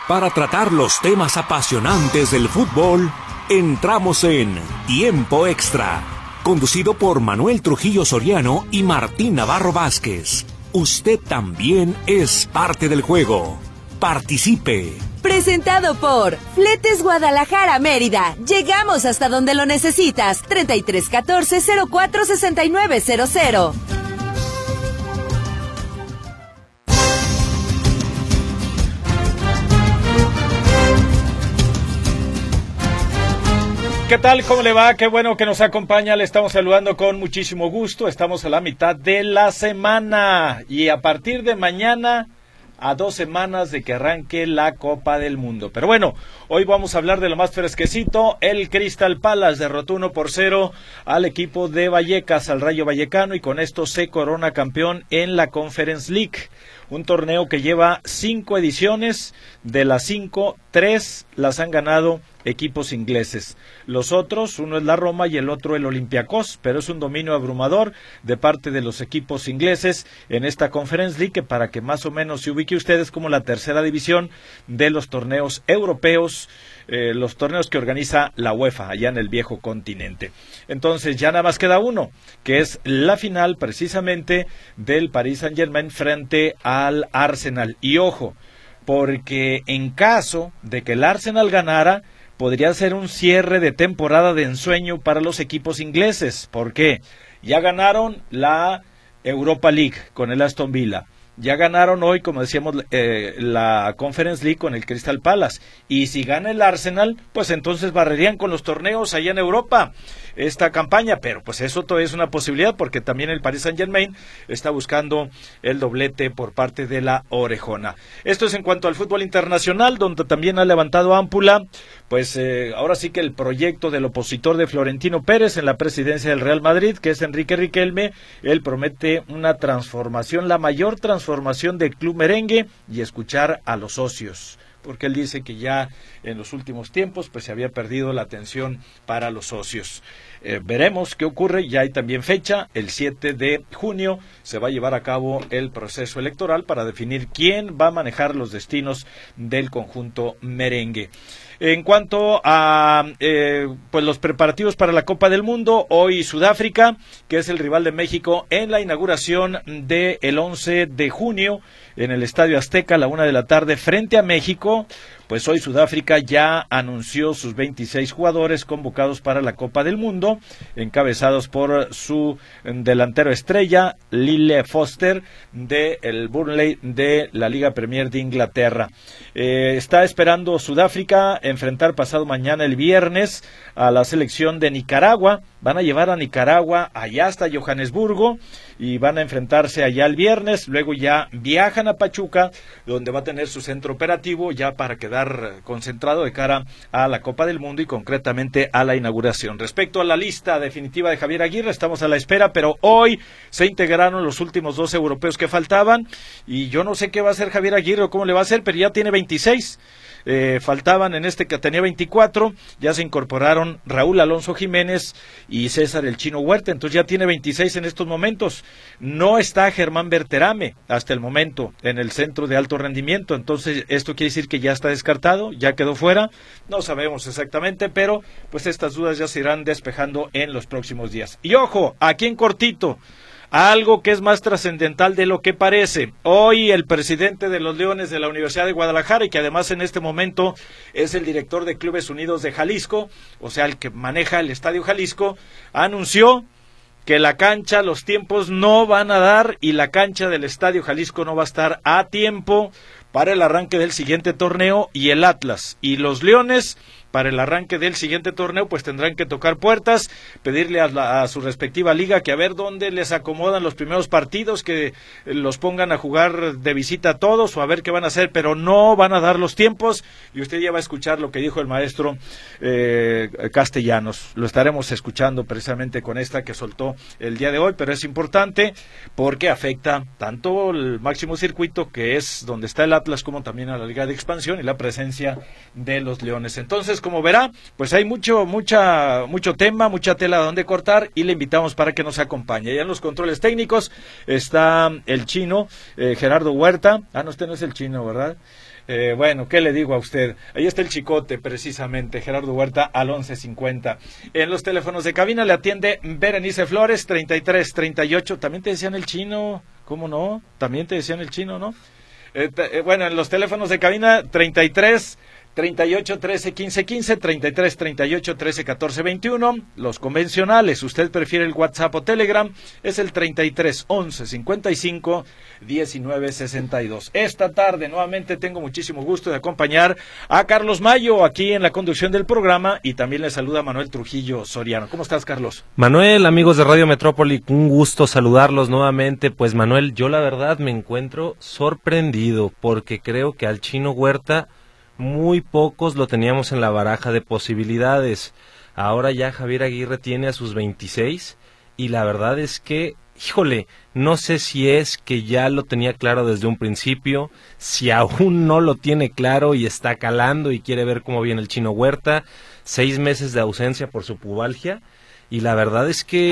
Para tratar los temas apasionantes del fútbol, entramos en Tiempo Extra, conducido por Manuel Trujillo Soriano y Martín Navarro Vázquez. Usted también es parte del juego. Participe. Presentado por Fletes Guadalajara Mérida. Llegamos hasta donde lo necesitas. 3314-046900. ¿Qué tal? ¿Cómo le va? Qué bueno que nos acompaña. Le estamos saludando con muchísimo gusto. Estamos a la mitad de la semana y a partir de mañana, a 2 semanas de que arranque la Copa del Mundo. Pero bueno, hoy vamos a hablar de lo más fresquecito. El Crystal Palace derrotó 1-0 al equipo de Vallecas, al Rayo Vallecano, y con esto se corona campeón en la Conference League. Un torneo que lleva 5 ediciones, de las 5, 3 las han ganado equipos ingleses. Los otros, uno es la Roma y el otro el Olympiacos, pero es un dominio abrumador de parte de los equipos ingleses en esta Conference League, que para que más o menos se ubique ustedes como la tercera división de los torneos europeos, los torneos que organiza la UEFA allá en el viejo continente. Entonces ya nada más queda uno, que es la final precisamente del Paris Saint-Germain frente al Arsenal. Y ojo, porque en caso de que el Arsenal ganara, podría ser un cierre de temporada de ensueño para los equipos ingleses. ¿Por qué? Ya ganaron la Europa League con el Aston Villa. Ya ganaron hoy, como decíamos, la Conference League con el Crystal Palace. Y si gana el Arsenal, pues entonces barrerían con los torneos allá en Europa esta campaña. Pero pues eso todavía es una posibilidad, porque también el Paris Saint-Germain está buscando el doblete por parte de la Orejona. Esto es en cuanto al fútbol internacional, donde también ha levantado ámpula, pues ahora sí que el proyecto del opositor de Florentino Pérez en la presidencia del Real Madrid, que es Enrique Riquelme. Él promete una transformación, la mayor transformación del club merengue, y escuchar a los socios, porque él dice que ya en los últimos tiempos pues se había perdido la atención para los socios. Veremos qué ocurre. Ya hay también fecha, el 7 de junio se va a llevar a cabo el proceso electoral para definir quién va a manejar los destinos del conjunto merengue. En cuanto a pues los preparativos para la Copa del Mundo, hoy Sudáfrica, que es el rival de México, en la inauguración del 11 de junio en el Estadio Azteca a la 1 de la tarde frente a México. Pues hoy Sudáfrica ya anunció sus 26 jugadores convocados para la Copa del Mundo, encabezados por su delantero estrella, Lyle Foster, del Burnley de la Liga Premier de Inglaterra. Está esperando Sudáfrica enfrentar pasado mañana, el viernes, a la selección de Nicaragua. Van a llevar a Nicaragua allá hasta Johannesburgo y van a enfrentarse allá el viernes. Luego ya viajan a Pachuca, donde va a tener su centro operativo ya para quedar concentrado de cara a la Copa del Mundo y concretamente a la inauguración. Respecto a la lista definitiva de Javier Aguirre, estamos a la espera, pero hoy se integraron los últimos 2 europeos que faltaban, y yo no sé qué va a hacer Javier Aguirre o cómo le va a hacer, pero ya tiene 26. Faltaban en este que tenía 24, ya se incorporaron Raúl Alonso Jiménez y César el Chino Huerta, entonces ya tiene 26 en estos momentos. No está Germán Berterame hasta el momento en el centro de alto rendimiento, entonces esto quiere decir que ya está descartado, ya quedó fuera, no sabemos exactamente, pero pues estas dudas ya se irán despejando en los próximos días. Y ojo, aquí en cortito, algo que es más trascendental de lo que parece. Hoy el presidente de los Leones de la Universidad de Guadalajara, y que además en este momento es el director de Clubes Unidos de Jalisco, o sea, el que maneja el Estadio Jalisco, anunció que la cancha, los tiempos no van a dar, y la cancha del Estadio Jalisco no va a estar a tiempo para el arranque del siguiente torneo, y el Atlas y los Leones para el arranque del siguiente torneo pues tendrán que tocar puertas, pedirle a su respectiva liga que a ver dónde les acomodan los primeros partidos, que los pongan a jugar de visita a todos, o a ver qué van a hacer, pero no van a dar los tiempos, y usted ya va a escuchar lo que dijo el maestro Castellanos. Lo estaremos escuchando precisamente con esta que soltó el día de hoy, pero es importante porque afecta tanto el máximo circuito, que es donde está el Atlas, como también a la Liga de Expansión y la presencia de los Leones. Entonces, Entonces, como verá, pues hay mucho tema, mucha tela donde cortar y le invitamos para que nos acompañe. Ya en los controles técnicos está el chino, Gerardo Huerta. No, usted no es el chino, ¿verdad? Bueno, ¿qué le digo a usted? Ahí está el chicote, precisamente, Gerardo Huerta, al 11:50. En los teléfonos de cabina le atiende Berenice Flores, 3338. ¿También te decían el chino? ¿Cómo no? ¿También te decían el chino, no? Bueno, en los teléfonos de cabina, 38 13 15 15, 33 38 13 14 21. Los convencionales, usted prefiere el WhatsApp o Telegram, es el 33 11 55 19 62. Esta tarde nuevamente tengo muchísimo gusto de acompañar a Carlos Mayo aquí en la conducción del programa y también le saluda Manuel Trujillo Soriano. ¿Cómo estás, Carlos? Manuel, amigos de Radio Metrópoli, un gusto saludarlos nuevamente. Pues Manuel, yo la verdad me encuentro sorprendido porque creo que al Chino Huerta muy pocos lo teníamos en la baraja de posibilidades. Ahora ya Javier Aguirre tiene a sus 26 y la verdad es que, híjole, no sé si es que ya lo tenía claro desde un principio, si aún no lo tiene claro y está calando y quiere ver cómo viene el Chino Huerta. 6 meses de ausencia por su pubalgia y la verdad es que...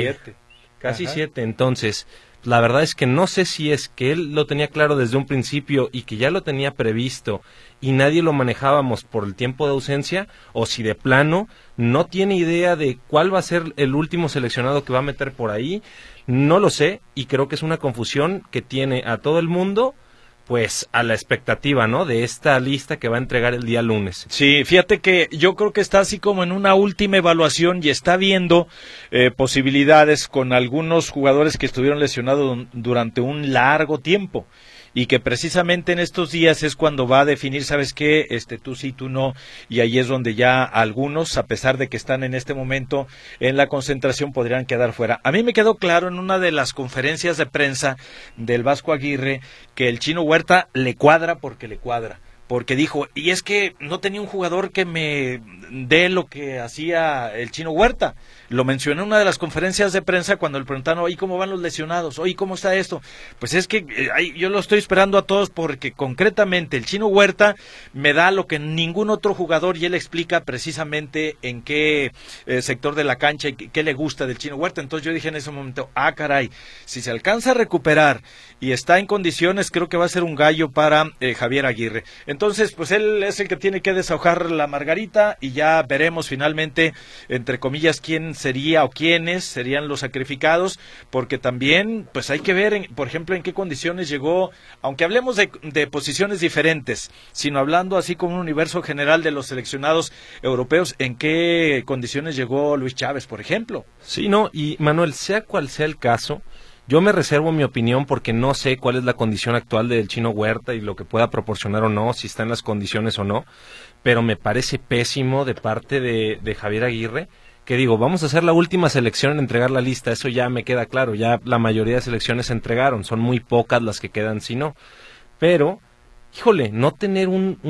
Casi 7, entonces... La verdad es que no sé si es que él lo tenía claro desde un principio y que ya lo tenía previsto y nadie lo manejábamos por el tiempo de ausencia, o si de plano no tiene idea de cuál va a ser el último seleccionado que va a meter por ahí. No lo sé y creo que es una confusión que tiene a todo el mundo pues a la expectativa, ¿no?, de esta lista que va a entregar el día lunes. Sí, fíjate que yo creo que está así como en una última evaluación y está viendo posibilidades con algunos jugadores que estuvieron lesionados durante un largo tiempo y que precisamente en estos días es cuando va a definir, ¿sabes qué? Tú sí, tú no, y ahí es donde ya algunos, a pesar de que están en este momento en la concentración, podrían quedar fuera. A mí me quedó claro en una de las conferencias de prensa del Vasco Aguirre que el Chino Huerta le cuadra porque le cuadra. Porque dijo, y es que no tenía un jugador que me dé lo que hacía el Chino Huerta. Lo mencioné en una de las conferencias de prensa cuando le preguntaron, oye, ¿cómo van los lesionados? Oye, ¿cómo está esto? Pues es que yo lo estoy esperando a todos porque concretamente el Chino Huerta me da lo que ningún otro jugador, y él explica precisamente en qué sector de la cancha y qué le gusta del Chino Huerta. Entonces yo dije en ese momento, caray, si se alcanza a recuperar y está en condiciones, creo que va a ser un gallo para Javier Aguirre. Entonces, pues él es el que tiene que desahojar la margarita y ya veremos finalmente, entre comillas, quién sería o quiénes serían los sacrificados, porque también pues hay que ver, por ejemplo, en qué condiciones llegó, aunque hablemos de posiciones diferentes, sino hablando así como un universo general de los seleccionados europeos, en qué condiciones llegó Luis Chávez, por ejemplo. Sí, no, y Manuel, sea cual sea el caso, yo me reservo mi opinión porque no sé cuál es la condición actual del Chino Huerta y lo que pueda proporcionar o no, si está en las condiciones o no, pero me parece pésimo de parte de Javier Aguirre, que digo, vamos a hacer la última selección en entregar la lista, eso ya me queda claro, ya la mayoría de selecciones se entregaron, son muy pocas las que quedan si no, pero, híjole, no tener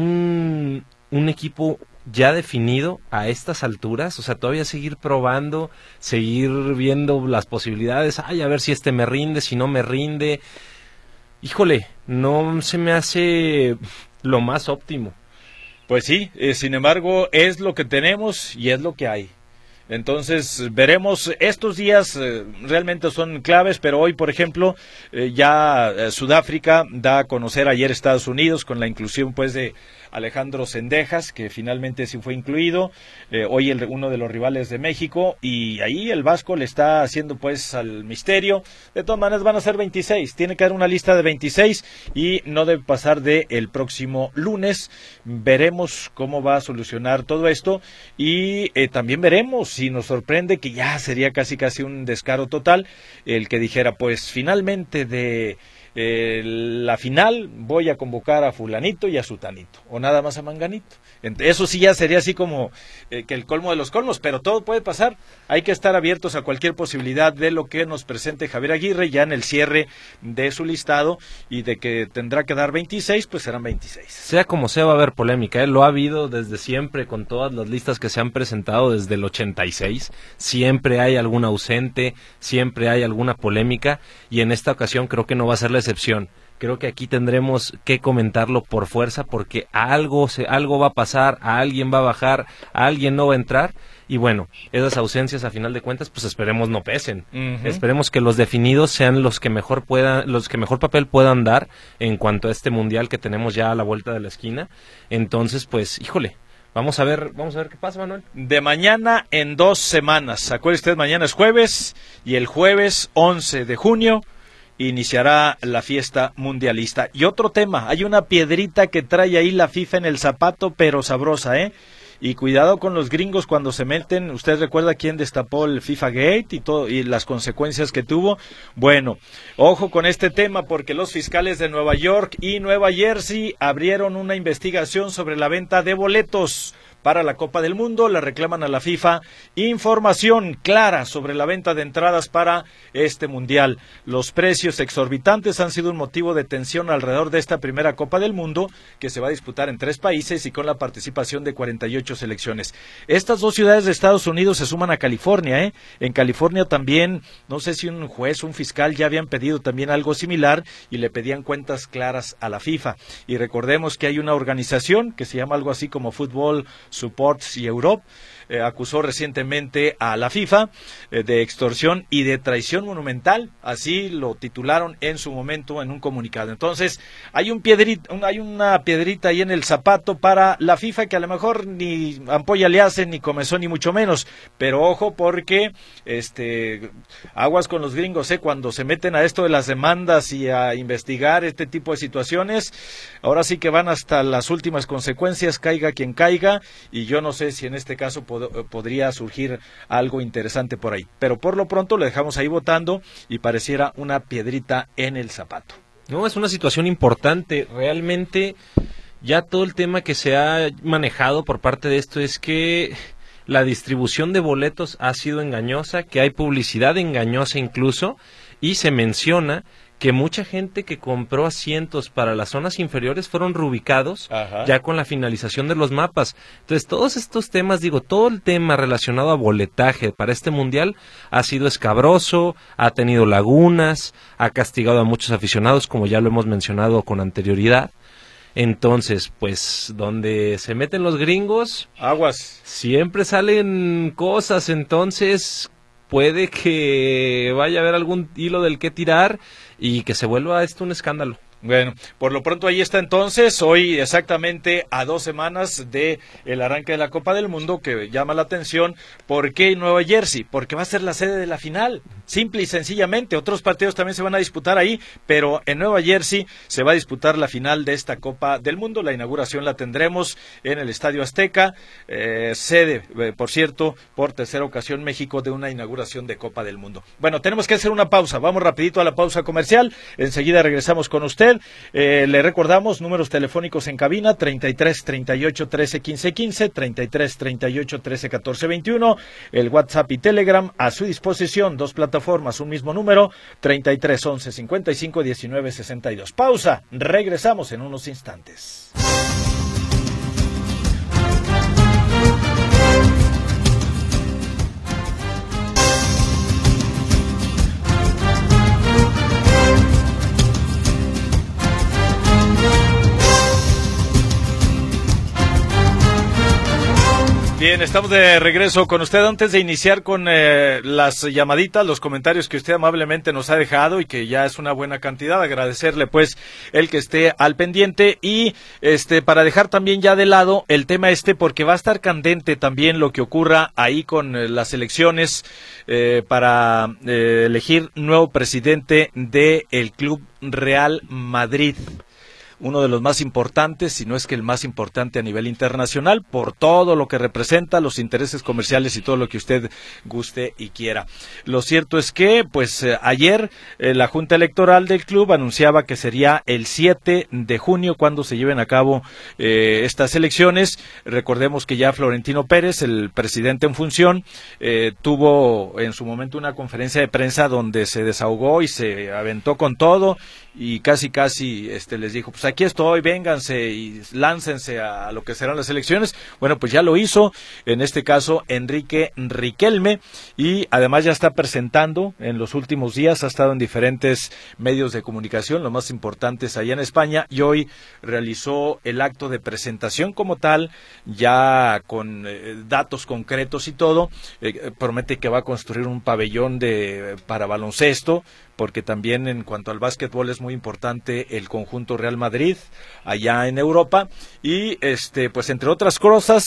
un equipo ya definido a estas alturas, o sea, todavía seguir probando, seguir viendo las posibilidades, a ver si me rinde, si no me rinde, híjole, no se me hace lo más óptimo. Pues sí, sin embargo, es lo que tenemos y es lo que hay. Entonces veremos, estos días realmente son claves, pero hoy, por ejemplo, ya Sudáfrica da a conocer ayer Estados Unidos con la inclusión pues de Alejandro Zendejas, que finalmente sí fue incluido, hoy uno de los rivales de México, y ahí el Vasco le está haciendo pues al misterio. De todas maneras van a ser 26, tiene que haber una lista de 26 y no debe pasar de el próximo lunes. Veremos cómo va a solucionar todo esto y también veremos si nos sorprende, que ya sería casi un descaro total, el que dijera pues finalmente de la final voy a convocar a fulanito y a sutanito, o nada más a manganito. Eso sí ya sería así como que el colmo de los colmos, pero todo puede pasar. Hay que estar abiertos a cualquier posibilidad de lo que nos presente Javier Aguirre ya en el cierre de su listado, y de que tendrá que dar 26, pues serán 26. Sea como sea, va a haber polémica, lo ha habido desde siempre con todas las listas que se han presentado desde el 86, siempre hay algún ausente, siempre hay alguna polémica, y en esta ocasión creo que no va a ser la excepción. creo que aquí tendremos que comentarlo por fuerza, porque algo va a pasar, a alguien va a bajar, a alguien no va a entrar, y bueno, esas ausencias a final de cuentas, pues esperemos no pesen. Esperemos que los definidos sean los que mejor papel puedan dar en cuanto a este mundial que tenemos ya a la vuelta de la esquina. Entonces, pues, híjole, vamos a ver qué pasa, Manuel. De mañana en 2 semanas. Acuérdese usted, mañana es jueves, y el jueves 11 de junio iniciará la fiesta mundialista. Y otro tema, hay una piedrita que trae ahí la FIFA en el zapato, pero sabrosa, Y cuidado con los gringos cuando se meten. Usted recuerda quién destapó el FIFA Gate y todo, y las consecuencias que tuvo. Bueno, ojo con este tema, porque los fiscales de Nueva York y Nueva Jersey abrieron una investigación sobre la venta de boletos para la Copa del Mundo. Le reclaman a la FIFA información clara sobre la venta de entradas para este mundial. Los precios exorbitantes han sido un motivo de tensión alrededor de esta primera Copa del Mundo, que se va a disputar en 3 países y con la participación de 48 selecciones. Estas 2 ciudades de Estados Unidos se suman a California, En California también, no sé si un juez, un fiscal ya habían pedido también algo similar y le pedían cuentas claras a la FIFA. Y recordemos que hay una organización que se llama algo así como Football Supports Europe, acusó recientemente a la FIFA de extorsión y de traición monumental, así lo titularon en su momento en un comunicado. Entonces, hay una piedrita ahí en el zapato para la FIFA, que a lo mejor ni ampolla le hacen, ni comezón, ni mucho menos, pero ojo, porque aguas con los gringos, cuando se meten a esto de las demandas y a investigar este tipo de situaciones, ahora sí que van hasta las últimas consecuencias, caiga quien caiga, y yo no sé si en este caso podría surgir algo interesante por ahí. Pero por lo pronto lo dejamos ahí votando y pareciera una piedrita en el zapato. No, es una situación importante. Realmente ya todo el tema que se ha manejado por parte de esto es que la distribución de boletos ha sido engañosa, que hay publicidad engañosa incluso, y se menciona que mucha gente que compró asientos para las zonas inferiores fueron reubicados ya con la finalización de los mapas. Entonces, todos estos temas, todo el tema relacionado a boletaje para este mundial ha sido escabroso, ha tenido lagunas, ha castigado a muchos aficionados, como ya lo hemos mencionado con anterioridad. Entonces, pues, donde se meten los gringos, aguas, siempre salen cosas. Entonces, puede que vaya a haber algún hilo del que tirar y que se vuelva esto un escándalo. Bueno, por lo pronto ahí está entonces, hoy exactamente a 2 semanas de el arranque de la Copa del Mundo, que llama la atención. ¿Por qué Nueva Jersey? Porque va a ser la sede de la final, simple y sencillamente. Otros partidos también se van a disputar ahí, pero en Nueva Jersey se va a disputar la final de esta Copa del Mundo. La inauguración la tendremos en el Estadio Azteca, sede, por cierto, por 3ª ocasión México de una inauguración de Copa del Mundo. Bueno, tenemos que hacer una pausa, vamos rapidito a la pausa comercial, enseguida regresamos con usted. Le recordamos números telefónicos en cabina: 33 38 13 15 15, 33 38 13 14 21, el WhatsApp y Telegram a su disposición, 2 plataformas, un mismo número, 33 11 55 19 62. Pausa, regresamos en unos instantes. Bien, estamos de regreso con usted. Antes de iniciar con las llamaditas, los comentarios que usted amablemente nos ha dejado y que ya es una buena cantidad, agradecerle pues el que esté al pendiente y para dejar también ya de lado el tema porque va a estar candente también lo que ocurra ahí con las elecciones para elegir nuevo presidente del Club Real Madrid. Uno de los más importantes, si no es que el más importante a nivel internacional, por todo lo que representa, los intereses comerciales y todo lo que usted guste y quiera. Lo cierto es que, ayer la Junta Electoral del club anunciaba que sería el 7 de junio cuando se lleven a cabo estas elecciones. Recordemos que ya Florentino Pérez, el presidente en función, tuvo en su momento una conferencia de prensa donde se desahogó y se aventó con todo y casi les dijo, pues aquí estoy, vénganse y láncense a lo que serán las elecciones. Bueno, pues ya lo hizo, en este caso Enrique Riquelme, y además ya está presentando en los últimos días, ha estado en diferentes medios de comunicación, los más importantes allá en España, y hoy realizó el acto de presentación como tal, ya con datos concretos y todo. Promete que va a construir un pabellón para baloncesto, porque también en cuanto al básquetbol es muy importante el conjunto Real Madrid allá en Europa, y pues entre otras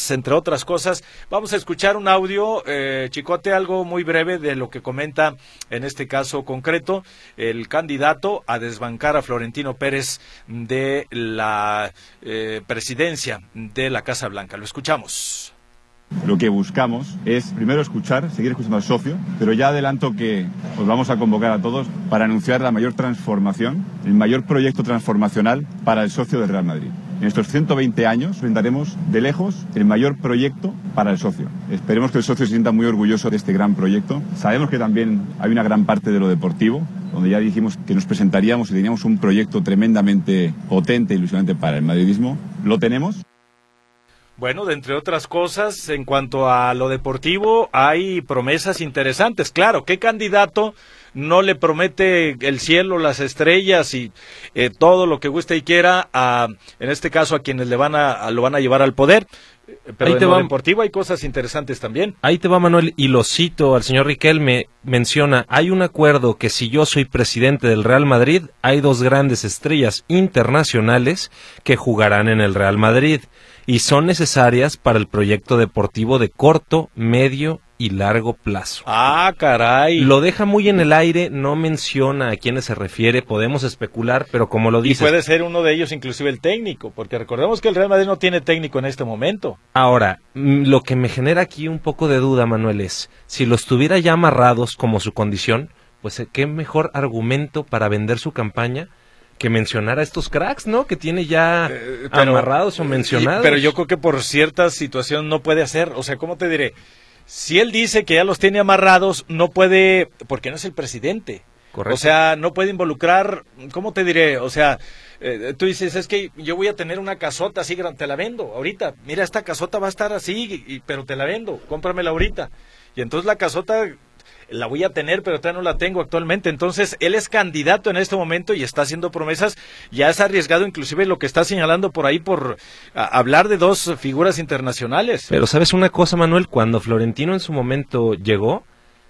cosas, vamos a escuchar un audio, Chicote, algo muy breve de lo que comenta en este caso concreto el candidato a desbancar a Florentino Pérez de la presidencia de la Casa Blanca. Lo escuchamos. Lo que buscamos es primero seguir escuchando al socio, pero ya adelanto que os vamos a convocar a todos para anunciar la mayor transformación, el mayor proyecto transformacional para el socio del Real Madrid. En estos 120 años brindaremos de lejos el mayor proyecto para el socio. Esperemos que el socio se sienta muy orgulloso de este gran proyecto. Sabemos que también hay una gran parte de lo deportivo, donde ya dijimos que nos presentaríamos y teníamos un proyecto tremendamente potente e ilusionante para el madridismo. Lo tenemos. Bueno, de entre otras cosas, en cuanto a lo deportivo, hay promesas interesantes. Claro, ¿qué candidato no le promete el cielo, las estrellas y todo lo que guste y quiera, en este caso a quienes lo van a llevar al poder? Pero en lo deportivo hay cosas interesantes también. Ahí te va, Manuel, y lo cito al señor Riquelme, menciona, hay un acuerdo que si yo soy presidente del Real Madrid, hay 2 grandes estrellas internacionales que jugarán en el Real Madrid y son necesarias para el proyecto deportivo de corto, medio y largo plazo. ¡Ah, caray! Lo deja muy en el aire, no menciona a quiénes se refiere, podemos especular, pero como lo dices... Y puede ser uno de ellos inclusive el técnico, porque recordemos que el Real Madrid no tiene técnico en este momento. Ahora, lo que me genera aquí un poco de duda, Manuel, es, si los tuviera ya amarrados como su condición, pues qué mejor argumento para vender su campaña que mencionar a estos cracks, ¿no? Que tiene ya amarrados o mencionados. Pero yo creo que por cierta situación no puede hacer, o sea, ¿cómo te diré? Si él dice que ya los tiene amarrados, no puede, porque no es el presidente. Correcto. O sea, no puede involucrar, ¿cómo te diré? O sea, tú dices, es que yo voy a tener una casota así, te la vendo ahorita. Mira, esta casota va a estar así, pero te la vendo, cómpramela ahorita. Y entonces la casota la voy a tener, pero todavía no la tengo actualmente. Entonces, él es candidato en este momento y está haciendo promesas. Ya es arriesgado inclusive lo que está señalando por ahí por hablar de 2 figuras internacionales. Pero ¿sabes una cosa, Manuel? Cuando Florentino en su momento llegó,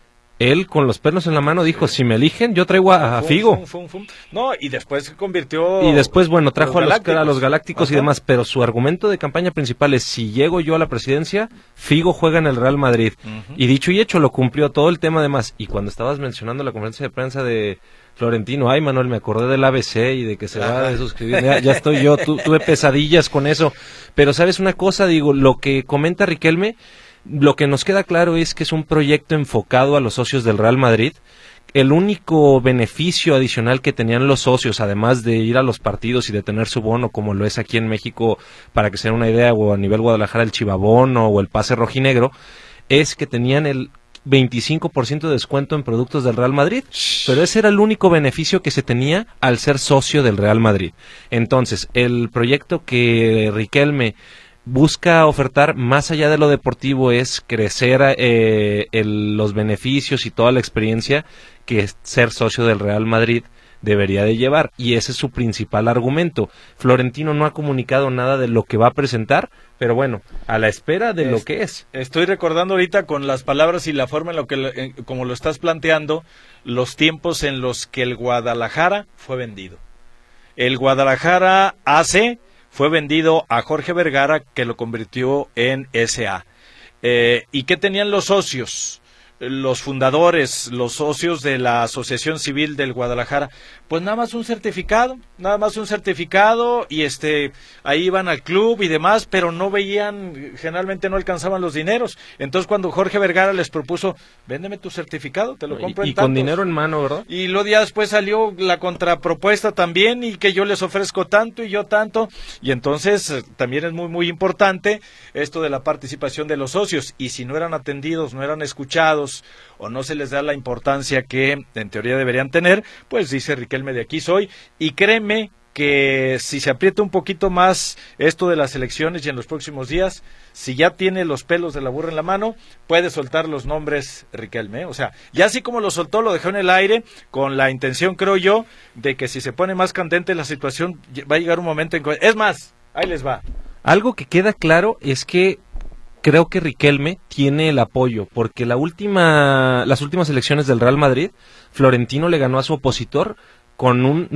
él con los pelos en la mano dijo, si me eligen, yo traigo a Figo. No, y después se convirtió... Y después, bueno, trajo a los Galácticos. Ajá. Y demás, pero su argumento de campaña principal es, si llego yo a la presidencia, Figo juega en el Real Madrid. Uh-huh. Y dicho y hecho, lo cumplió todo el tema además. Y cuando estabas mencionando la conferencia de prensa de Florentino, ay, Manuel, me acordé del ABC y de que se va a suscribir. Ya estoy yo, tuve pesadillas con eso. Pero ¿sabes una cosa? Digo, lo que comenta Riquelme... Lo que nos queda claro es que es un proyecto enfocado a los socios del Real Madrid. El único beneficio adicional que tenían los socios, además de ir a los partidos y de tener su bono, como lo es aquí en México, para que se den una idea, o a nivel Guadalajara el chivabono o el pase rojinegro, es que tenían el 25% de descuento en productos del Real Madrid, pero ese era el único beneficio que se tenía al ser socio del Real Madrid. Entonces, el proyecto que Riquelme busca ofertar, más allá de lo deportivo, es crecer los beneficios y toda la experiencia que ser socio del Real Madrid debería de llevar, y ese es su principal argumento. Florentino no ha comunicado nada de lo que va a presentar, pero bueno, a la espera de lo que es. Estoy recordando ahorita con las palabras y la forma en lo que como lo estás planteando, los tiempos en los que el Guadalajara fue vendido. El Guadalajara AC fue vendido a Jorge Vergara, que lo convirtió en SA. ¿Y qué tenían los socios? Los fundadores, los socios de la Asociación Civil del Guadalajara, pues nada más un certificado y ahí iban al club y demás, pero no veían, generalmente no alcanzaban los dineros. Entonces cuando Jorge Vergara les propuso, véndeme tu certificado, te lo compro en tantos. Y con dinero en mano, ¿verdad? Y luego ya después salió la contrapropuesta también, y que yo les ofrezco tanto y yo tanto, y entonces también es muy muy importante esto de la participación de los socios, y si no eran atendidos, no eran escuchados, partidos o no se les da la importancia que en teoría deberían tener, pues dice Riquelme, de aquí soy, y créeme que si se aprieta un poquito más esto de las elecciones y en los próximos días, si ya tiene los pelos de la burra en la mano, puede soltar los nombres Riquelme. O sea, ya así como lo soltó, lo dejó en el aire, con la intención, creo yo, de que si se pone más candente la situación, va a llegar un momento en que... Es más, ahí les va. Algo que queda claro es que creo que Riquelme tiene el apoyo, porque las últimas elecciones del Real Madrid, Florentino le ganó a su opositor con un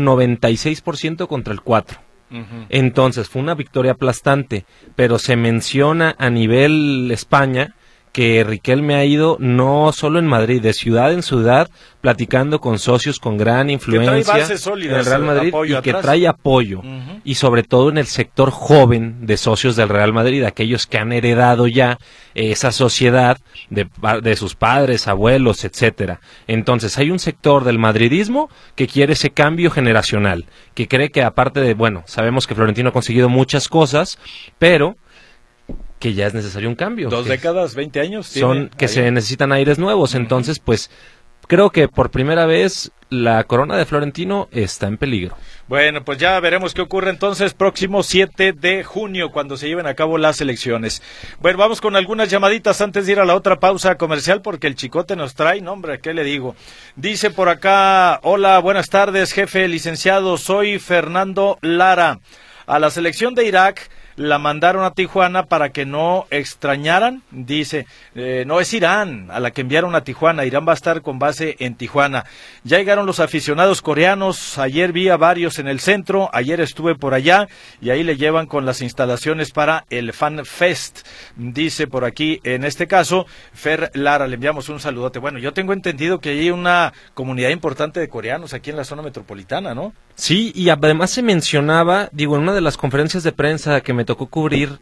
96% contra el 4%. Uh-huh. Entonces, fue una victoria aplastante, pero se menciona a nivel España que Riquelme ha ido no solo en Madrid, de ciudad en ciudad, platicando con socios con gran influencia en el Real Madrid y que trae apoyo, y sobre todo en el sector joven de socios del Real Madrid, aquellos que han heredado ya esa sociedad de sus padres, abuelos, etcétera. Entonces hay un sector del madridismo que quiere ese cambio generacional, que cree que aparte de, bueno, sabemos que Florentino ha conseguido muchas cosas, pero que ya es necesario un cambio. 2 décadas, 20 años. Se necesitan aires nuevos. Entonces, pues, creo que por primera vez la corona de Florentino está en peligro. Bueno, pues ya veremos qué ocurre entonces próximo 7 de junio, cuando se lleven a cabo las elecciones. Bueno, vamos con algunas llamaditas antes de ir a la otra pausa comercial, porque el chicote nos trae, no hombre, ¿qué le digo? Dice por acá, hola, buenas tardes, jefe licenciado, soy Fernando Lara. A la selección de Irak la mandaron a Tijuana para que no extrañaran, dice, no es Irán a la que enviaron a Tijuana, Irán va a estar con base en Tijuana. Ya llegaron los aficionados coreanos, ayer vi a varios en el centro, ayer estuve por allá y ahí le llevan con las instalaciones para el Fan Fest, dice por aquí, en este caso, Fer Lara, le enviamos un saludote. Bueno, yo tengo entendido que hay una comunidad importante de coreanos aquí en la zona metropolitana, ¿no? Sí, y además se mencionaba, digo, en una de las conferencias de prensa que me tocó cubrir,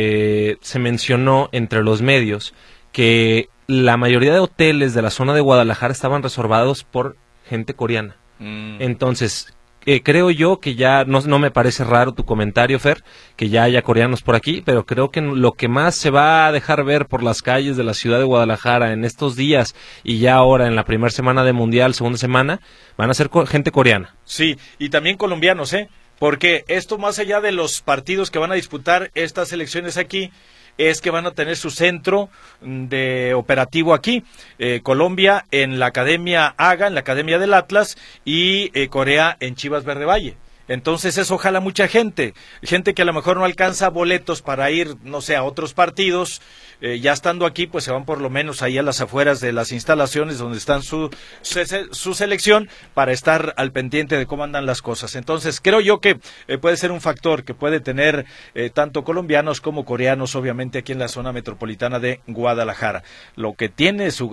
se mencionó entre los medios que la mayoría de hoteles de la zona de Guadalajara estaban reservados por gente coreana. Entonces, creo yo que ya, no me parece raro tu comentario, Fer, que ya haya coreanos por aquí, pero creo que lo que más se va a dejar ver por las calles de la ciudad de Guadalajara en estos días y ya ahora en la primera semana de Mundial, segunda semana, van a ser gente coreana. Sí, y también colombianos, porque esto más allá de los partidos que van a disputar estas elecciones aquí, es que van a tener su centro de operativo aquí, Colombia en la Academia AGA, en la Academia del Atlas, y Corea en Chivas Verde Valle. Entonces eso jala mucha gente que a lo mejor no alcanza boletos para ir, no sé, a otros partidos, ya estando aquí, pues se van por lo menos ahí a las afueras de las instalaciones donde están su selección para estar al pendiente de cómo andan las cosas. Entonces creo yo que puede ser un factor que puede tener tanto colombianos como coreanos, obviamente aquí en la zona metropolitana de Guadalajara. Lo que tiene su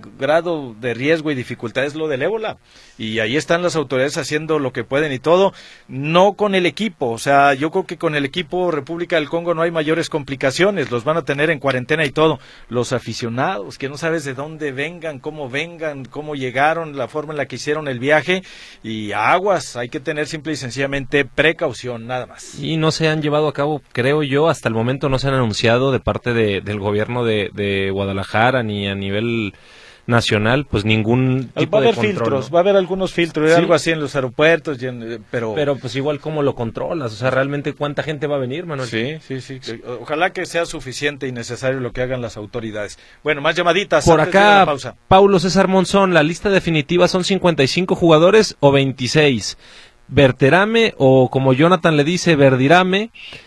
grado de riesgo y dificultad es lo del ébola, y ahí están las autoridades haciendo lo que pueden y todo, no con el equipo, o sea, yo creo que con el equipo República del Congo no hay mayores complicaciones, los van a tener en cuarentena y todo. Los aficionados, que no sabes de dónde vengan, cómo llegaron, la forma en la que hicieron el viaje, y aguas, hay que tener simple y sencillamente precaución, nada más. Y no se han llevado a cabo, creo yo, hasta el momento no se han anunciado de parte del gobierno de Guadalajara ni a nivel nacional, pues ningún tipo de control. Va a haber filtros, ¿no? Va a haber algunos filtros, sí, algo así en los aeropuertos, pero pues igual cómo lo controlas, o sea, realmente cuánta gente va a venir, Manuel. Sí. Ojalá que sea suficiente y necesario lo que hagan las autoridades. Bueno, más llamaditas. Por acá, Paulo César Monzón, la lista definitiva son 55 jugadores o 26. Berterame, o como Jonathan le dice, Verdirame,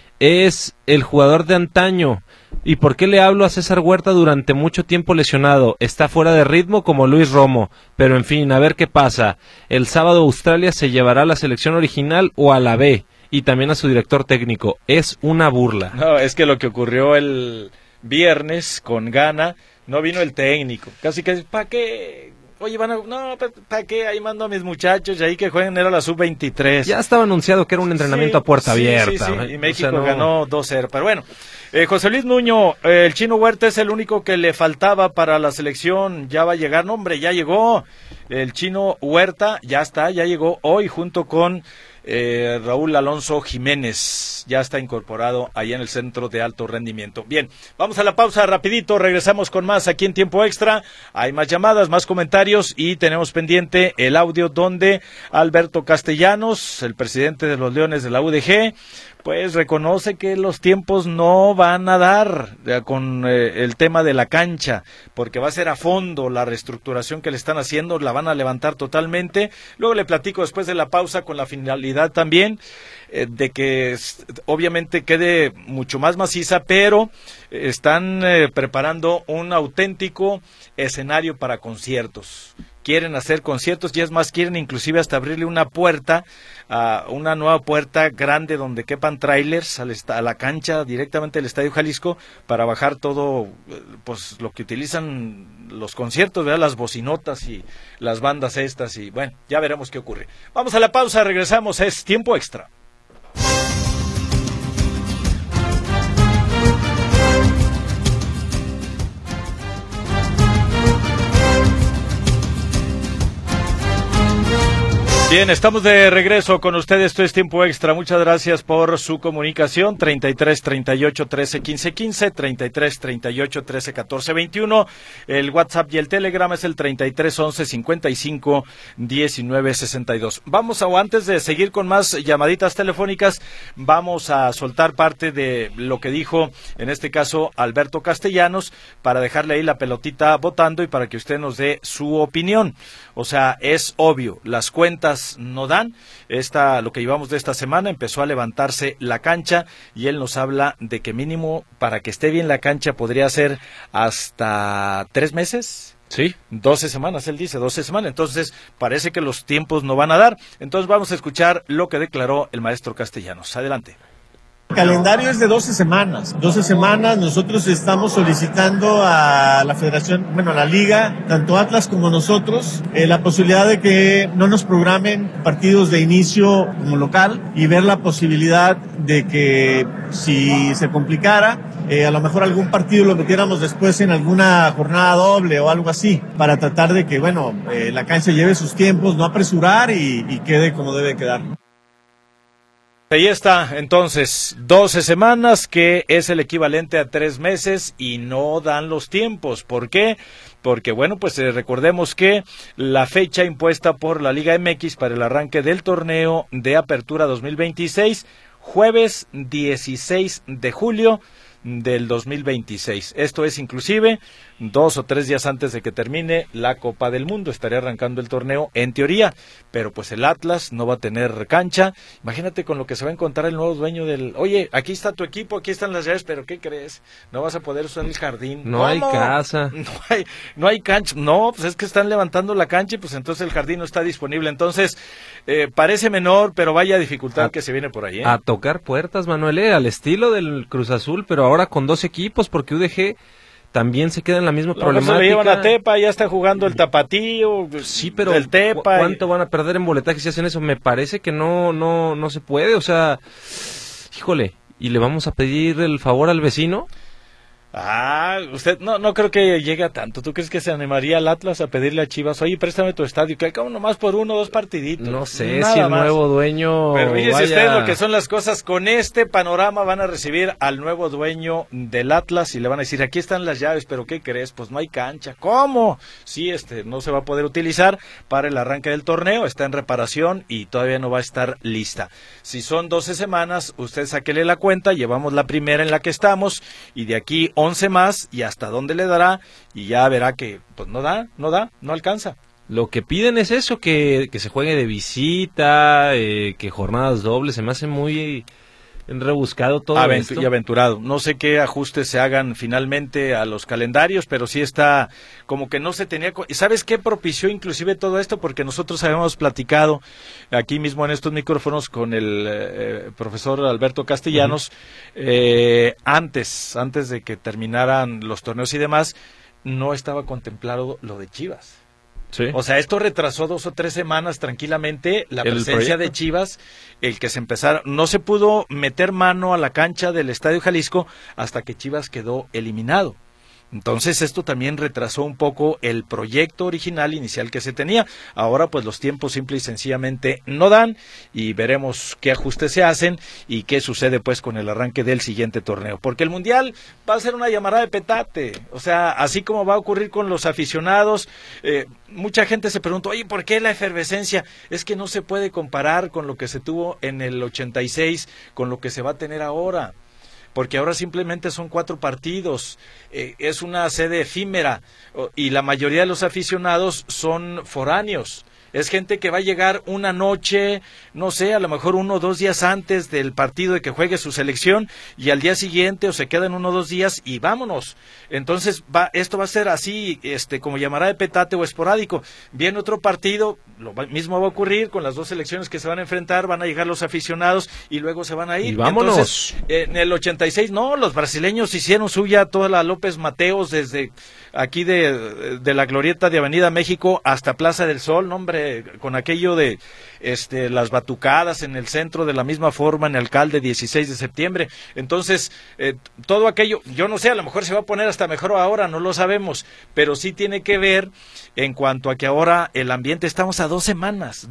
es el jugador de antaño. ¿Y por qué le hablo a César Huerta durante mucho tiempo lesionado? Está fuera de ritmo como Luis Romo, pero en fin, a ver qué pasa. El sábado Australia se llevará a la selección original o a la B, y también a su director técnico. Es una burla. No, es que lo que ocurrió el viernes con Ghana, no vino el técnico. Casi que, ¿para qué? Oye, ¿para qué? Ahí mando a mis muchachos y ahí que jueguen, era la sub-23. Ya estaba anunciado que era un entrenamiento a puerta abierta. Sí, y México ganó 2-0. Pero bueno, José Luis Nuño, el Chino Huerta es el único que le faltaba para la selección. Ya va a llegar, no hombre, ya llegó. El Chino Huerta ya llegó hoy junto con Raúl Alonso Jiménez ya está incorporado ahí en el centro de alto rendimiento. Bien, vamos a la pausa rapidito, regresamos con más aquí en Tiempo Extra. Hay más llamadas, más comentarios y tenemos pendiente el audio donde Alberto Castellanos, el presidente de los Leones de la UDG, pues reconoce que los tiempos no van a dar con el tema de la cancha, porque va a ser a fondo la reestructuración que le están haciendo, la van a levantar totalmente. Luego le platico después de la pausa con la finalidad también de que obviamente quede mucho más maciza, pero están preparando un auténtico escenario para conciertos. Quieren hacer conciertos y es más, quieren inclusive hasta abrirle una puerta, una nueva puerta grande donde quepan trailers a la cancha directamente del Estadio Jalisco para bajar todo, pues lo que utilizan los conciertos, ¿verdad? Las bocinotas y las bandas estas y bueno, ya veremos qué ocurre. Vamos a la pausa, regresamos, es Tiempo Extra. Bien, estamos de regreso con ustedes, esto es Tiempo Extra, muchas gracias por su comunicación, 33 38 13 15 15, 33 38 13 14 21, el WhatsApp y el Telegram es el 33 11 55 19 62. Vamos a, o antes de seguir con más llamaditas telefónicas, vamos a soltar parte de lo que dijo, en este caso, Alberto Castellanos, para dejarle ahí la pelotita botando y para que usted nos dé su opinión. O sea, es obvio, las cuentas no dan. Lo que llevamos de esta semana, empezó a levantarse la cancha y él nos habla de que mínimo para que esté bien la cancha podría ser hasta 3 meses. Sí. 12 semanas, él dice, 12 semanas. Entonces, parece que los tiempos no van a dar. Entonces, vamos a escuchar lo que declaró el maestro Castellanos. Adelante. El calendario es de 12 semanas. 12 semanas nosotros estamos solicitando a la federación, bueno, a la liga, tanto Atlas como nosotros, la posibilidad de que no nos programen partidos de inicio como local y ver la posibilidad de que si se complicara, a lo mejor algún partido lo metiéramos después en alguna jornada doble o algo así, para tratar de que, bueno, la cancha lleve sus tiempos, no apresurar y quede como debe quedar. Ahí está, entonces, 12 semanas, que es el equivalente a 3 meses y no dan los tiempos. ¿Por qué? Porque, bueno, pues recordemos que la fecha impuesta por la Liga MX para el arranque del torneo de Apertura 2026, jueves 16 de julio del 2026. Esto es inclusive 2 o 3 días antes de que termine la Copa del Mundo. Estaría arrancando el torneo en teoría, pero pues el Atlas no va a tener cancha. Imagínate con lo que se va a encontrar el nuevo dueño del... Oye, aquí está tu equipo, aquí están las llaves, pero ¿qué crees? No vas a poder usar el jardín. No hay casa. No hay cancha. No, pues es que están levantando la cancha y pues entonces el jardín no está disponible. Entonces, parece menor, pero vaya dificultad que se viene por ahí. A tocar puertas, Manuel, al estilo del Cruz Azul, pero ahora con 2 equipos, porque UDG también se queda en la misma problemática. Se le llevan a Tepa, ya está jugando el Tapatío. Sí, pero el Tepa. ¿Cuánto van a perder en boletaje si hacen eso? Me parece que no se puede, o sea, híjole, ¿y le vamos a pedir el favor al vecino? Usted no creo que llegue a tanto. ¿Tú crees que se animaría el Atlas a pedirle a Chivas, oye, préstame tu estadio, que acabo nomás por 1 o 2 partiditos? No sé si el nuevo dueño... Pero fíjese usted lo que son las cosas. Con este panorama van a recibir al nuevo dueño del Atlas y le van a decir, aquí están las llaves, pero ¿qué crees? Pues no hay cancha. ¿Cómo? Sí, no se va a poder utilizar para el arranque del torneo, está en reparación y todavía no va a estar lista. Si son 12 semanas, usted sáquele la cuenta, llevamos la primera en la que estamos y de aquí 11 más y hasta dónde le dará y ya verá que pues no alcanza. Lo que piden es eso, que se juegue de visita, que jornadas dobles, se me hace muy rebuscado todo esto. Y aventurado. No sé qué ajustes se hagan finalmente a los calendarios, pero sí está como que no se tenía... ¿Sabes qué propició inclusive todo esto? Porque nosotros habíamos platicado aquí mismo en estos micrófonos con el profesor Alberto Castellanos, antes de que terminaran los torneos y demás, no estaba contemplado lo de Chivas. Sí. O sea, esto retrasó 2 o 3 semanas tranquilamente la presencia de Chivas, el que se empezara, no se pudo meter mano a la cancha del Estadio Jalisco hasta que Chivas quedó eliminado. Entonces esto también retrasó un poco el proyecto original inicial que se tenía. Ahora pues los tiempos simple y sencillamente no dan y veremos qué ajustes se hacen y qué sucede pues con el arranque del siguiente torneo. Porque el Mundial va a ser una llamarada de petate. O sea, así como va a ocurrir con los aficionados, mucha gente se pregunta, oye, ¿por qué la efervescencia? Es que no se puede comparar con lo que se tuvo en el 86 con lo que se va a tener ahora. Porque ahora simplemente son 4 partidos, es una sede efímera y la mayoría de los aficionados son foráneos. Es gente que va a llegar una noche, no sé, a lo mejor 1 o 2 días antes del partido de que juegue su selección y al día siguiente o se quedan 1 o 2 días y vámonos. Entonces esto va a ser así, como llamará de petate o esporádico. Viene otro partido, lo mismo va a ocurrir con las 2 selecciones que se van a enfrentar, van a llegar los aficionados y luego se van a ir. Y vámonos. Entonces, en el 86 no, los brasileños hicieron suya toda la López Mateos desde aquí de la glorieta de Avenida México hasta Plaza del Sol, no hombre, con aquello de las batucadas en el centro, de la misma forma en el Alcalde 16 de septiembre. Entonces, todo aquello, yo no sé, a lo mejor se va a poner hasta mejor ahora, no lo sabemos, pero sí tiene que ver en cuanto a que ahora el ambiente, estamos a 2 semanas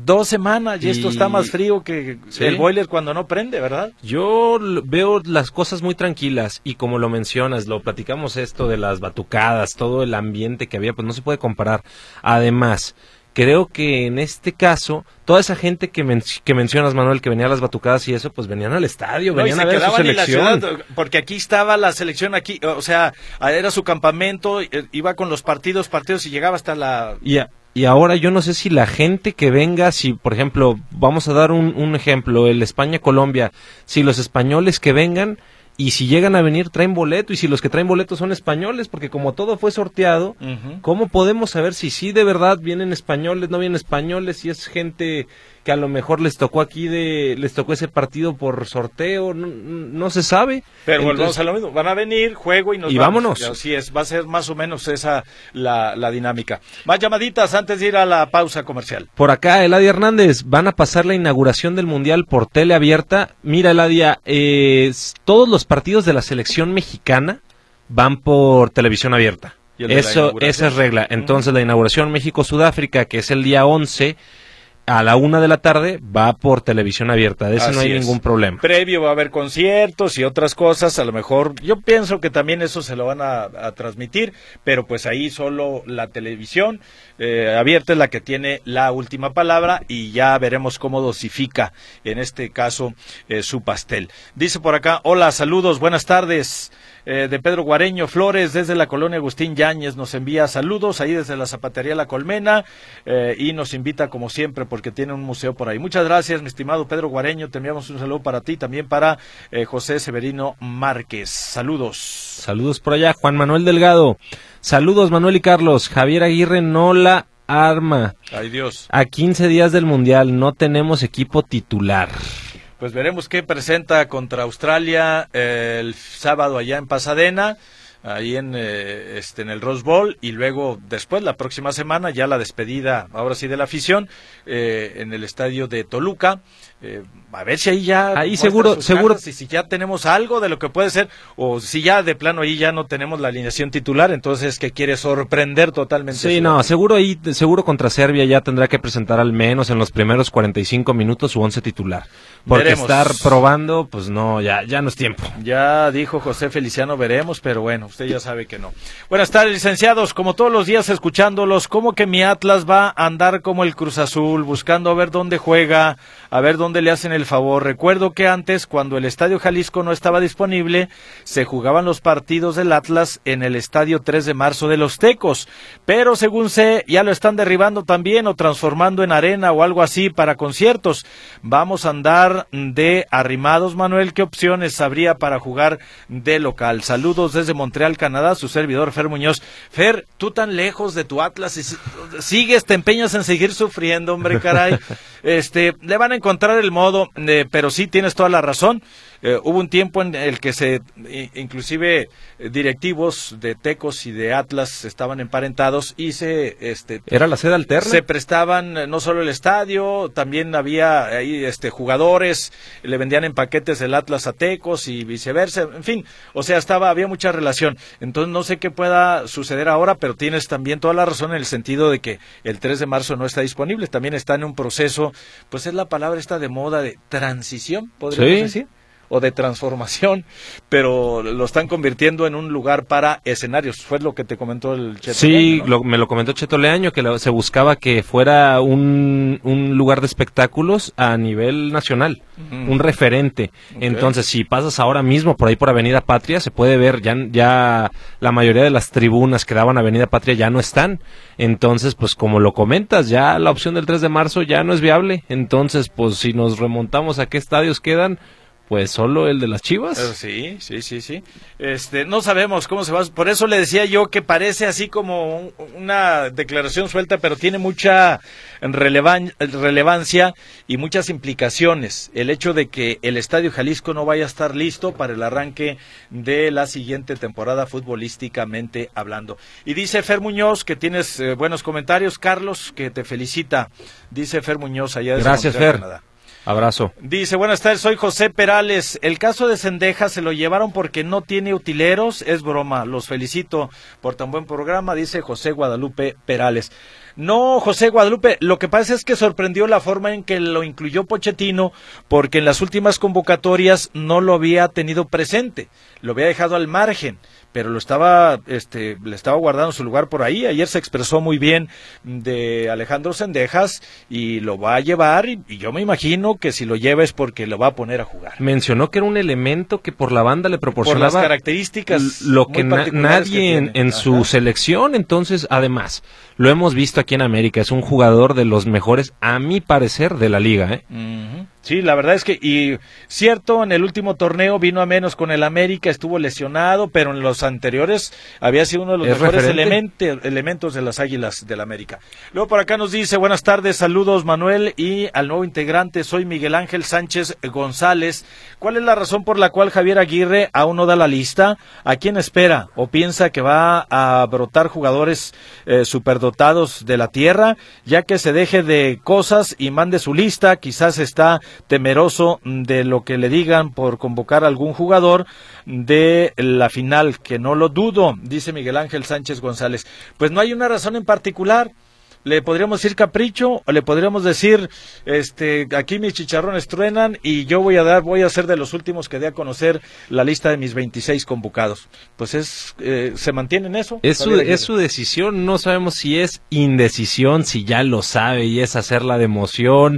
y esto está más frío que ¿sí? El boiler cuando no prende, ¿verdad? Yo veo las cosas muy tranquilas y como lo mencionas, lo platicamos esto de las batucadas, todo el ambiente que había, pues no se puede comparar. Además, creo que en este caso, toda esa gente que mencionas, Manuel, que venía a las batucadas y eso, pues venían al estadio, venían a ver su selección. Porque aquí estaba la selección, aquí, o sea, era su campamento, iba con los partidos y llegaba hasta la... Y ahora yo no sé si la gente que venga, si por ejemplo, vamos a dar un ejemplo, el España-Colombia, si los españoles que vengan y si llegan a venir traen boleto y si los que traen boleto son españoles, porque como todo fue sorteado, ¿cómo podemos saber si sí de verdad vienen españoles, no vienen españoles, si es gente que a lo mejor les tocó ese partido por sorteo, no se sabe? Pero volvemos a lo mismo, van a venir, juego y nos vamos. Vámonos. Así es, va a ser más o menos esa la dinámica. Más llamaditas antes de ir a la pausa comercial. Por acá, Eladia Hernández, van a pasar la inauguración del Mundial por tele abierta. Mira, Eladia, todos los partidos de la selección mexicana van por televisión abierta. Esa es regla. Entonces, la inauguración México-Sudáfrica, que es el día 11, a la 1 de la tarde, va por televisión abierta. De eso no hay ningún problema. Previo va a haber conciertos y otras cosas. A lo mejor, yo pienso que también eso se lo van a transmitir, pero pues ahí solo la televisión abierta es la que tiene la última palabra y ya veremos cómo dosifica, en este caso, su pastel. Dice por acá, hola, saludos, buenas tardes. De Pedro Guareño Flores, desde la colonia Agustín Yáñez, nos envía saludos ahí desde la Zapatería La Colmena y nos invita como siempre porque tiene un museo por ahí. Muchas gracias, mi estimado Pedro Guareño, te enviamos un saludo para ti, también para José Severino Márquez. Saludos. Saludos por allá, Juan Manuel Delgado. Saludos, Manuel y Carlos. Javier Aguirre no la arma. Ay, Dios. A 15 días del Mundial no tenemos equipo titular. Pues veremos qué presenta contra Australia el sábado allá en Pasadena, ahí en el Rose Bowl, y luego después la próxima semana ya la despedida, ahora sí, de la afición en el estadio de Toluca. A ver si ahí seguro y si ya tenemos algo de lo que puede ser, o si ya de plano ahí ya no tenemos la alineación titular, entonces que quiere sorprender totalmente. Sí, seguro contra Serbia ya tendrá que presentar al menos en los primeros 45 minutos su 11 titular, porque veremos. Estar probando, pues no, ya no es tiempo. Ya dijo José Feliciano, veremos, pero bueno, usted ya sabe que no. Buenas tardes, licenciados, como todos los días escuchándolos, ¿cómo que mi Atlas va a andar como el Cruz Azul, buscando a ver dónde juega, a ver dónde le hacen el favor? Recuerdo que antes, cuando el Estadio Jalisco no estaba disponible, se jugaban los partidos del Atlas en el Estadio 3 de Marzo de los Tecos, pero según sé, ya lo están derribando también o transformando en arena o algo así para conciertos. Vamos a andar de arrimados, Manuel, ¿qué opciones habría para jugar de local? Saludos desde Montreal, Canadá, su servidor Fer Muñoz. Fer, tú tan lejos de tu Atlas y sigues, te empeñas en seguir sufriendo, hombre, caray. le van a encontrar el modo, pero sí tienes toda la razón. Hubo un tiempo en el que inclusive directivos de Tecos y de Atlas estaban emparentados y era la sede alterna. Se prestaban no solo el estadio, también había ahí jugadores, le vendían en paquetes el Atlas a Tecos y viceversa, en fin, o sea, había mucha relación. Entonces no sé qué pueda suceder ahora, pero tienes también toda la razón en el sentido de que el 3 de marzo no está disponible, también está en un proceso, pues es la palabra esta de moda de transición, podríamos decir, o de transformación, pero lo están convirtiendo en un lugar para escenarios. Fue lo que te comentó el Cheto Sí, Leaño, ¿no? me lo comentó Cheto Leaño, que se buscaba que fuera un lugar de espectáculos a nivel nacional, un referente. Okay. Entonces, si pasas ahora mismo por ahí por Avenida Patria, se puede ver, ya la mayoría de las tribunas que daban Avenida Patria ya no están. Entonces, pues como lo comentas, ya la opción del 3 de marzo ya no es viable. Entonces, pues si nos remontamos a qué estadios quedan, pues solo el de las Chivas. Sí. No sabemos cómo se va. Por eso le decía yo que parece así como una declaración suelta, pero tiene mucha relevancia y muchas implicaciones. El hecho de que el Estadio Jalisco no vaya a estar listo para el arranque de la siguiente temporada futbolísticamente hablando. Y dice Fer Muñoz que tienes buenos comentarios. Carlos, que te felicita. Dice Fer Muñoz allá de Gracias, Montreal, Fer. Canadá. Abrazo. Dice, buenas tardes, soy José Perales. El caso de Cendejas se lo llevaron porque no tiene utileros. Es broma, los felicito por tan buen programa, dice José Guadalupe Perales. No, José Guadalupe, lo que pasa es que sorprendió la forma en que lo incluyó Pochettino, porque en las últimas convocatorias no lo había tenido presente, lo había dejado al margen, pero le estaba guardando su lugar por ahí. Ayer se expresó muy bien de Alejandro Cendejas y lo va a llevar, y yo me imagino que si lo lleva es porque lo va a poner a jugar. Mencionó que era un elemento que por la banda le proporcionaba por las características lo que nadie en su selección. Entonces, además, lo hemos visto aquí en América, es un jugador de los mejores, a mi parecer, de la liga, Uh-huh. Sí, la verdad es que, y cierto, en el último torneo vino a menos con el América, estuvo lesionado, pero en los anteriores había sido uno de los mejores elementos de las Águilas del América. Luego por acá nos dice, buenas tardes, saludos Manuel y al nuevo integrante, soy Miguel Ángel Sánchez González. ¿Cuál es la razón por la cual Javier Aguirre aún no da la lista? ¿A quién espera o piensa que va a brotar jugadores superdotados de la tierra? Ya que se deje de cosas y mande su lista, quizás está temeroso de lo que le digan por convocar a algún jugador de la final, que no lo dudo, dice Miguel Ángel Sánchez González. Pues no hay una razón en particular. Le podríamos decir capricho, o le podríamos decir, aquí mis chicharrones truenan y yo voy a ser de los últimos que dé a conocer la lista de mis 26 convocados. Pues se mantiene en eso. Es su decisión, no sabemos si es indecisión, si ya lo sabe y es hacerla de emoción.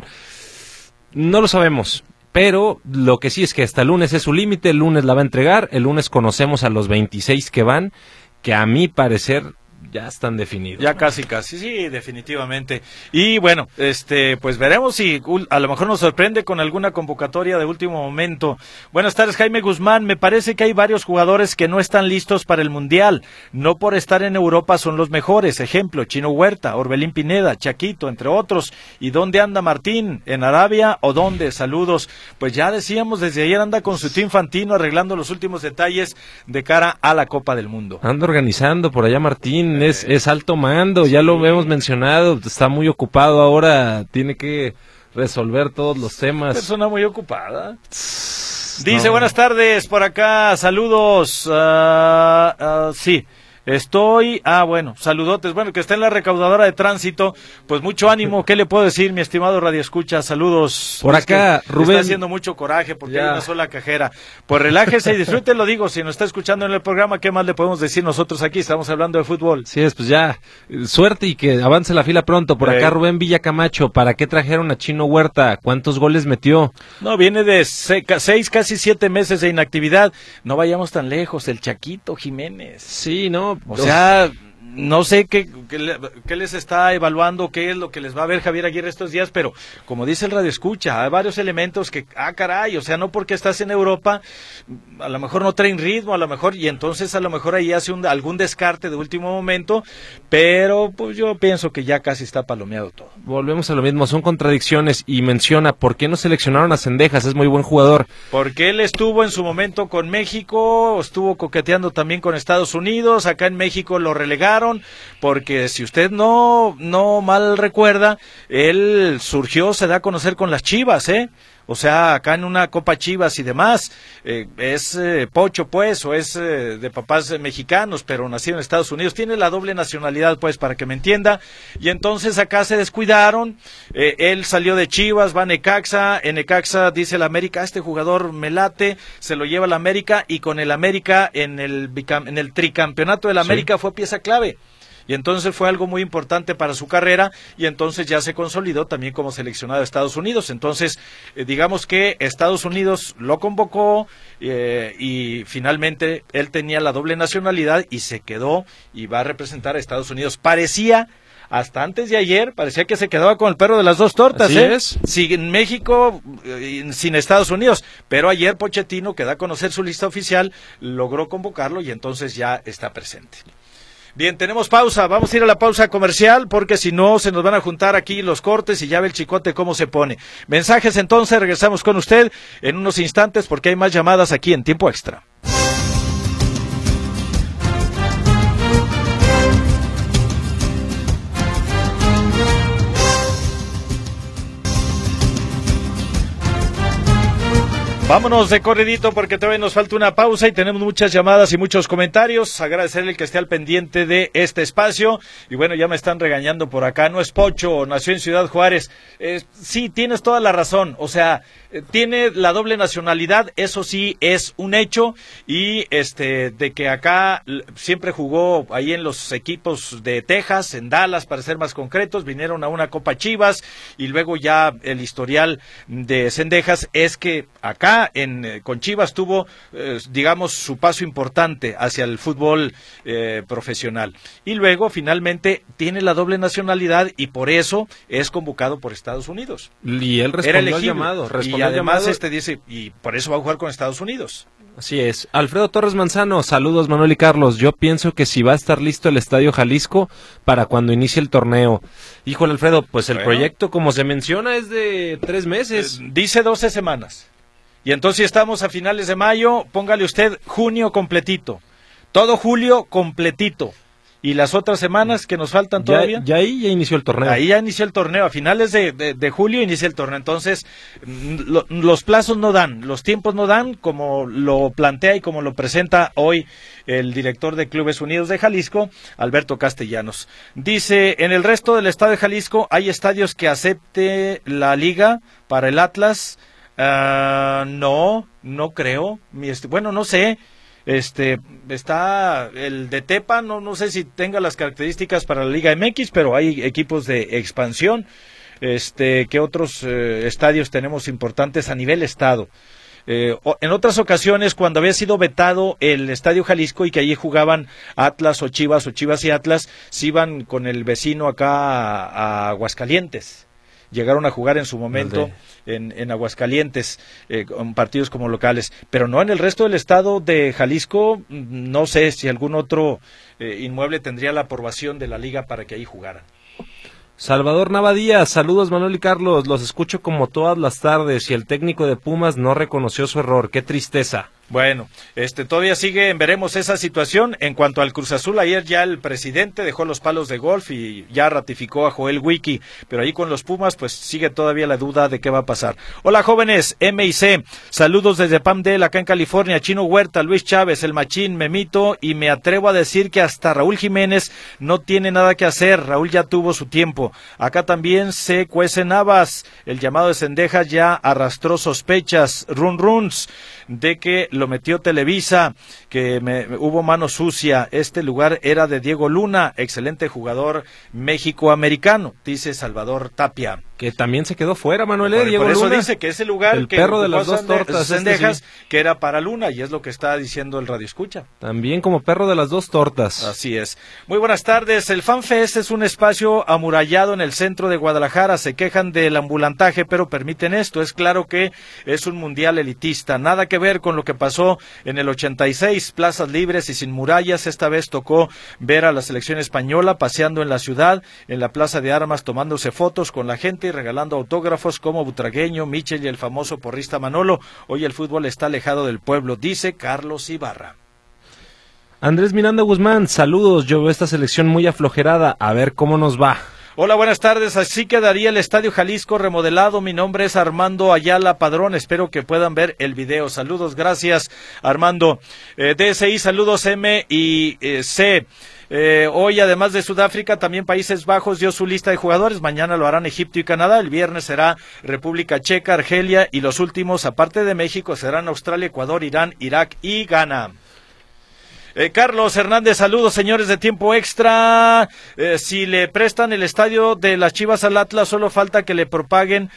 No lo sabemos, pero lo que sí es que hasta el lunes es su límite, el lunes la va a entregar, el lunes conocemos a los 26 que van, que a mi parecer ya están definidos. Ya casi, sí, definitivamente. Y bueno, pues veremos si a lo mejor nos sorprende con alguna convocatoria de último momento. Buenas tardes, Jaime Guzmán. Me parece que hay varios jugadores que no están listos para el Mundial. No por estar en Europa son los mejores. Ejemplo, Chino Huerta, Orbelín Pineda, Chaquito, entre otros. ¿Y dónde anda Martín? ¿En Arabia o dónde? Saludos. Pues ya decíamos, desde ayer anda con su tío Fantino arreglando los últimos detalles de cara a la Copa del Mundo. Anda organizando por allá Martín. Es alto mando, ya lo hemos mencionado, está muy ocupado ahora, tiene que resolver todos los temas. Persona muy ocupada. Dice, buenas tardes, por acá, saludos, sí. Saludotes, que está en la recaudadora de tránsito, pues mucho ánimo, ¿qué le puedo decir, mi estimado radioescucha? Saludos. Por acá, Rubén. Está haciendo mucho coraje porque hay una sola cajera. Pues relájese y disfrute, lo digo, si nos está escuchando en el programa, ¿qué más le podemos decir nosotros aquí? Estamos hablando de fútbol. Sí, pues ya, suerte y que avance la fila pronto. Por acá, Rubén Villacamacho, ¿para qué trajeron a Chino Huerta? ¿Cuántos goles metió? No, viene de 6, casi 7 meses de inactividad. No vayamos tan lejos, el Chaquito Jiménez. Sí, no. O sea, no sé qué les está evaluando, qué es lo que les va a ver Javier Aguirre estos días, pero como dice el Radio Escucha, hay varios elementos que, caray, o sea, no porque estás en Europa, a lo mejor no traen ritmo, a lo mejor, y entonces a lo mejor ahí hace algún descarte de último momento, pero pues yo pienso que ya casi está palomeado todo. Volvemos a lo mismo, son contradicciones, y menciona, ¿por qué no seleccionaron a Cendejas? Es muy buen jugador. Porque él estuvo en su momento con México, estuvo coqueteando también con Estados Unidos, acá en México lo relegaron, porque si usted no mal recuerda, él surgió, se da a conocer con las Chivas, o sea, acá en una Copa Chivas y demás, es pocho pues, o es de papás mexicanos, pero nacido en Estados Unidos, tiene la doble nacionalidad pues, para que me entienda, y entonces acá se descuidaron, él salió de Chivas, va a Necaxa, en Necaxa dice el América, este jugador me late, se lo lleva el América, y con el América en el tricampeonato del América fue pieza clave. Y entonces fue algo muy importante para su carrera, y entonces ya se consolidó también como seleccionado de Estados Unidos. Entonces, digamos que Estados Unidos lo convocó y finalmente él tenía la doble nacionalidad y se quedó y va a representar a Estados Unidos. Parecía, hasta antes de ayer, parecía que se quedaba con el perro de las dos tortas, Así es. Sin México, sin Estados Unidos, pero ayer Pochettino, que da a conocer su lista oficial, logró convocarlo y entonces ya está presente. Bien, tenemos pausa, vamos a ir a la pausa comercial porque si no se nos van a juntar aquí los cortes y ya ve el chicote cómo se pone. Mensajes entonces, regresamos con usted en unos instantes porque hay más llamadas aquí en Tiempo Extra. Vámonos de corridito porque todavía nos falta una pausa y tenemos muchas llamadas y muchos comentarios. Agradecerle el que esté al pendiente de este espacio. Y bueno, ya me están regañando por acá. No es Pocho, nació en Ciudad Juárez. Sí, tienes toda la razón. O sea, tiene la doble nacionalidad, eso sí es un hecho. Y de que acá siempre jugó ahí en los equipos de Texas, en Dallas, para ser más concretos. Vinieron a una Copa Chivas y luego ya el historial de Cendejas es que acá con Chivas tuvo, digamos, su paso importante hacia el fútbol profesional. Y luego, finalmente, tiene la doble nacionalidad y por eso es convocado por Estados Unidos. Y él respondió al llamado. Y además dice, y por eso va a jugar con Estados Unidos. Así es. Alfredo Torres Manzano, saludos Manuel y Carlos. Yo pienso que si va a estar listo el Estadio Jalisco para cuando inicie el torneo. Híjole, Alfredo, pues el proyecto, como se menciona, es de 3 meses. Dice 12 semanas. Y entonces si estamos a finales de mayo, póngale usted junio completito. Todo julio completito. ¿Y las otras semanas que nos faltan todavía? Ya inició el torneo. Ahí ya inició el torneo. A finales de julio inicia el torneo. Entonces, los plazos no dan, los tiempos no dan, como lo plantea y como lo presenta hoy el director de Clubes Unidos de Jalisco, Alberto Castellanos. Dice, en el resto del estado de Jalisco hay estadios que acepte la liga para el Atlas. No creo. Bueno, no sé. Está el de Tepa, no sé si tenga las características para la Liga MX, pero hay equipos de expansión. ¿Qué otros estadios tenemos importantes a nivel estado? En otras ocasiones, cuando había sido vetado el Estadio Jalisco y que allí jugaban Atlas o Chivas y Atlas, se iban con el vecino acá a Aguascalientes. Llegaron a jugar en su momento en Aguascalientes, con partidos como locales, pero no en el resto del estado de Jalisco. No sé si algún otro inmueble tendría la aprobación de la liga para que ahí jugaran. Salvador Navadías, saludos Manuel y Carlos, los escucho como todas las tardes y el técnico de Pumas no reconoció su error, qué tristeza. Bueno, todavía sigue, veremos esa situación. En cuanto al Cruz Azul, ayer ya el presidente dejó los palos de golf y ya ratificó a Joel Wiki, pero ahí con los Pumas pues sigue todavía la duda de qué va a pasar. Hola jóvenes, M y C, saludos desde Palmdale, acá en California, Chino Huerta, Luis Chávez, el Machín, Memito, y me atrevo a decir que hasta Raúl Jiménez no tiene nada que hacer, Raúl ya tuvo su tiempo. Acá también se cuecen habas, el llamado de Cendejas ya arrastró sospechas, runs, de que lo metió Televisa, que hubo mano sucia. Este lugar era de Diego Luna, excelente jugador mexicoamericano, dice Salvador Tapia. Que también se quedó fuera, Manuel, Por eso Luna. dice que ese lugar, el que perro de las dos tortas, Cendejas, sí, que era para Luna, y es lo que está diciendo el Radio Escucha. También como perro de las dos tortas. Así es. Muy buenas tardes. El FanFest es un espacio amurallado en el centro de Guadalajara. Se quejan del ambulantaje, pero permiten esto. Es claro que es un mundial elitista. Nada que ver con lo que pasó en el 86. Plazas libres y sin murallas. Esta vez tocó ver a la selección española paseando en la ciudad, en la Plaza de Armas, tomándose fotos con la gente y regalando autógrafos como Butragueño, Michel y el famoso porrista Manolo. Hoy el fútbol está alejado del pueblo, dice Carlos Ibarra. Andrés Miranda Guzmán, saludos. Yo veo esta selección muy aflojerada. A ver cómo nos va. Hola, buenas tardes. Así quedaría el Estadio Jalisco remodelado. Mi nombre es Armando Ayala Padrón. Espero que puedan ver el video. Saludos, gracias, Armando. DSI, saludos M y C. Hoy, además de Sudáfrica, también Países Bajos dio su lista de jugadores. Mañana lo harán Egipto y Canadá. El viernes será República Checa, Argelia, y los últimos, aparte de México, serán Australia, Ecuador, Irán, Irak y Ghana. Carlos Hernández, saludos, señores de Tiempo Extra. Si le prestan el estadio de las Chivas al Atlas, solo falta que le programen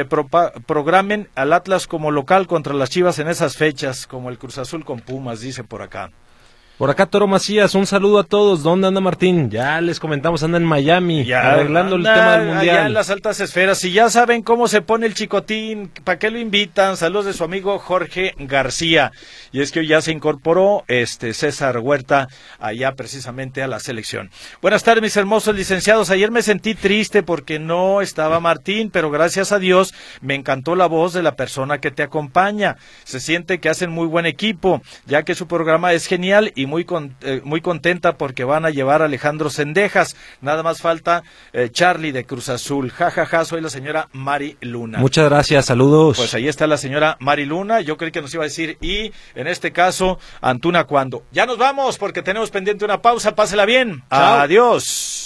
al Atlas como local contra las Chivas en esas fechas, como el Cruz Azul con Pumas, dice por acá. Por acá Toro Macías, un saludo a todos. ¿Dónde anda Martín? Ya les comentamos, anda en Miami, ya, arreglando el tema del mundial. Allá en las altas esferas, y ya saben cómo se pone el chicotín, ¿para qué lo invitan? Saludos de su amigo Jorge García. Y es que hoy ya se incorporó César Huerta allá precisamente a la selección. Buenas tardes, mis hermosos licenciados. Ayer me sentí triste porque no estaba Martín, pero gracias a Dios me encantó la voz de la persona que te acompaña. Se siente que hacen muy buen equipo, ya que su programa es genial, y muy contenta porque van a llevar a Alejandro Cendejas. Nada más falta Charlie de Cruz Azul. Ja, soy la señora Mari Luna. Muchas gracias, saludos. Pues ahí está la señora Mari Luna. Yo creí que nos iba a decir, y en este caso, Antuna cuándo. Ya nos vamos porque tenemos pendiente una pausa. Pásela bien. Chao. Adiós.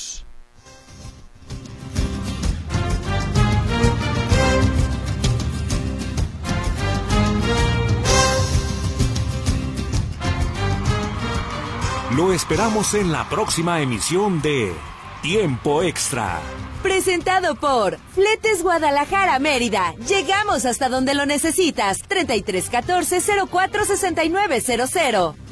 Lo esperamos en la próxima emisión de Tiempo Extra. Presentado por Fletes Guadalajara Mérida. Llegamos hasta donde lo necesitas. 3314-046900.